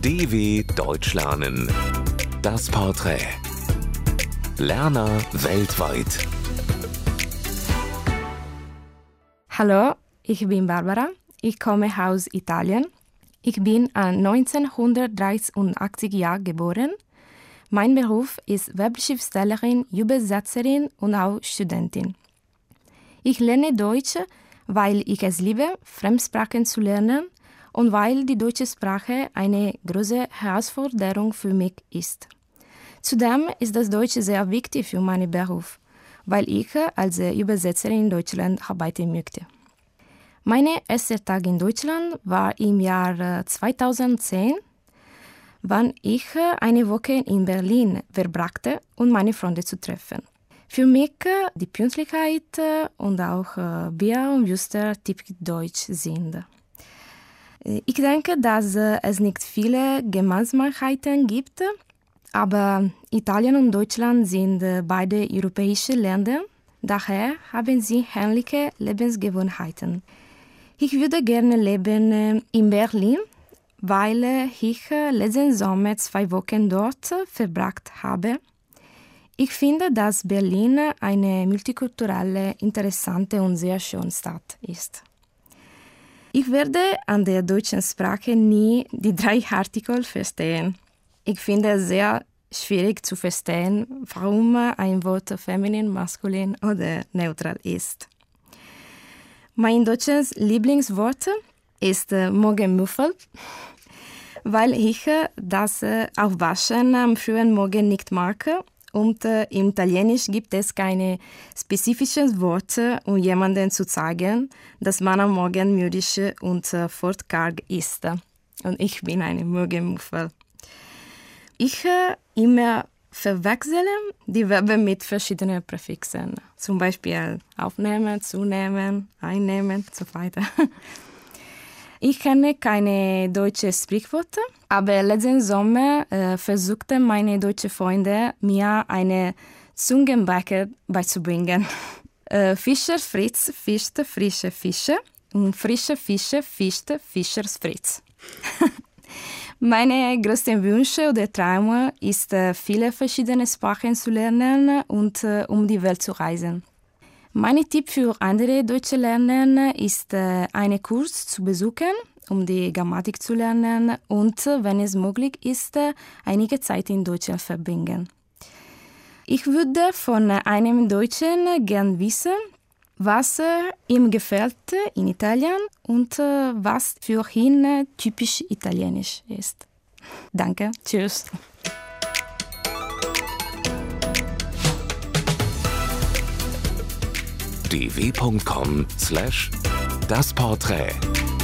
DW Deutsch lernen. Das Porträt. Lerner weltweit. Hallo, ich bin Barbara. Ich komme aus Italien. Ich bin 1983 geboren. Mein Beruf ist Webschriftstellerin, Übersetzerin und auch Studentin. Ich lerne Deutsch, weil ich es liebe, Fremdsprachen zu lernen und weil die deutsche Sprache eine große Herausforderung für mich ist. Zudem ist das Deutsche sehr wichtig für meinen Beruf, weil ich als Übersetzerin in Deutschland arbeiten möchte. Mein erster Tag in Deutschland war im Jahr 2010, wann ich eine Woche in Berlin verbrachte, um meine Freunde zu treffen. Für mich die Pünktlichkeit und auch Bier und Würste typisch deutsch sind. Ich denke, dass es nicht viele Gemeinsamkeiten gibt, aber Italien und Deutschland sind beide europäische Länder, daher haben sie ähnliche Lebensgewohnheiten. Ich würde gerne leben in Berlin, weil ich letzten Sommer 2 Wochen dort verbracht habe. Ich finde, dass Berlin eine multikulturelle, interessante und sehr schöne Stadt ist. Ich werde an der deutschen Sprache nie die 3 Artikel verstehen. Ich finde es sehr schwierig zu verstehen, warum ein Wort feminin, maskulin oder neutral ist. Mein deutsches Lieblingswort ist Morgenmuffel, weil ich das Aufwaschen am frühen Morgen nicht mag. Und im Italienisch gibt es keine spezifischen Worte, um jemandem zu sagen, dass man am Morgen müde und fortkarg ist. Und ich bin eine Morgenmuffel. Ich immer verwechsle die Verben mit verschiedenen Präfixen. Zum Beispiel aufnehmen, zunehmen, einnehmen und so weiter. Ich kenne keine deutschen Sprichwörter, aber letzten Sommer versuchten meine deutschen Freunde, mir eine Zungenbrecher beizubringen. Fischer Fritz fischte frische Fische und frische Fische fischte Fischers Fritz. Meine größten Wünsche oder Träume ist, viele verschiedene Sprachen zu lernen und um die Welt zu reisen. Mein Tipp für andere Deutsche lernen ist, einen Kurs zu besuchen, um die Grammatik zu lernen und, wenn es möglich ist, einige Zeit in Deutschland verbringen. Ich würde von einem Deutschen gern wissen, was ihm gefällt in Italien und was für ihn typisch italienisch ist. Danke, tschüss. dw.com/dasporträt